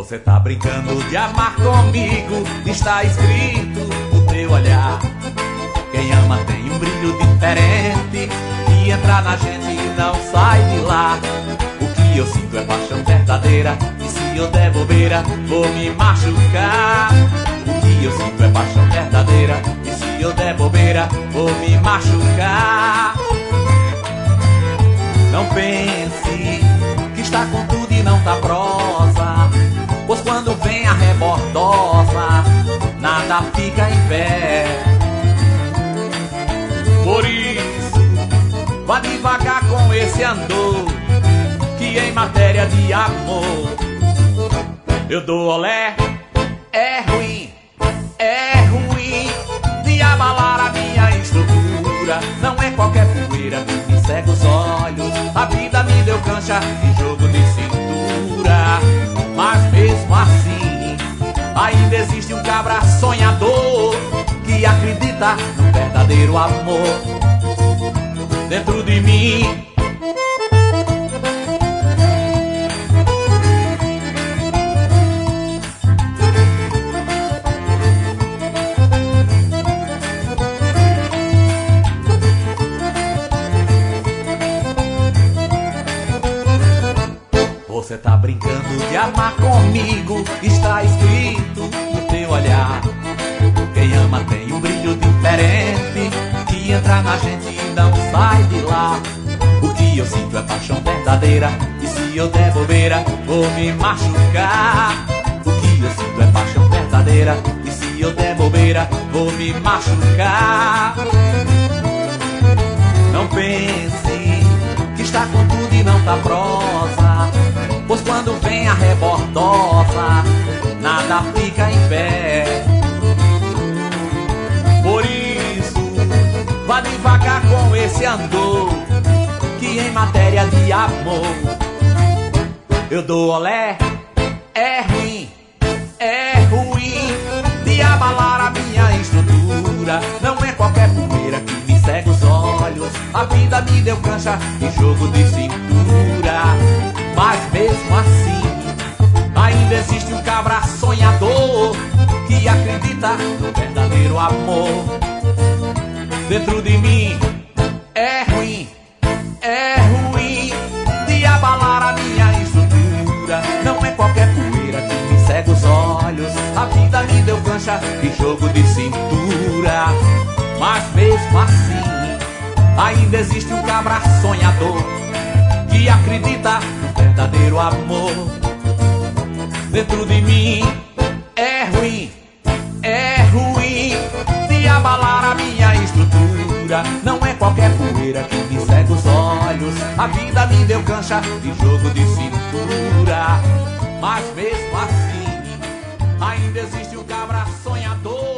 Você tá brincando de amar comigo, está escrito no teu olhar. Quem ama tem um brilho diferente, que entra na gente e não sai de lá. O que eu sinto é paixão verdadeira, e se eu der bobeira, vou me machucar. O que eu sinto é paixão verdadeira, e se eu der bobeira, vou me machucar. Não pense que está com tudo e não tá prosa, pois quando vem a rebordosa, nada fica em pé. Por isso, vá devagar com esse andor, que em matéria de amor eu dou olé. É ruim de abalar a minha estrutura. Não é qualquer poeira que me cega os olhos. A vida me deu cancha e jogo de cintura. Mas mesmo assim, ainda existe um cabra sonhador, que acredita no verdadeiro amor dentro de mim. Você tá brincando de amar comigo, está escrito no teu olhar. Quem ama tem um brilho diferente, que entra na gente e não sai de lá. O que eu sinto é paixão verdadeira, e se eu der bobeira, vou me machucar. O que eu sinto é paixão verdadeira, e se eu der bobeira, vou me machucar. Não pense que está com tudo e não tá prosa, pois quando vem a rebordosa, nada fica em pé. Por isso, vá devagar com esse andor, que em matéria de amor eu dou olé. É ruim de abalar a minha estrutura. Não é qualquer poeira que me cega os olhos. A vida me deu cancha e jogo de cintura. Mas mesmo assim, ainda existe um cabra sonhador, que acredita no verdadeiro amor dentro de mim. É ruim de abalar a minha estrutura. Não é qualquer poeira que me cega os olhos. A vida me deu cancha e jogo de cintura. Mas mesmo assim, ainda existe um cabra sonhador, que acredita no verdadeiro amor dentro de mim. É ruim de abalar a minha estrutura. Não é qualquer poeira que me cega os olhos. A vida me deu cancha e jogo de cintura. Mas mesmo assim, ainda existe um cabra sonhador,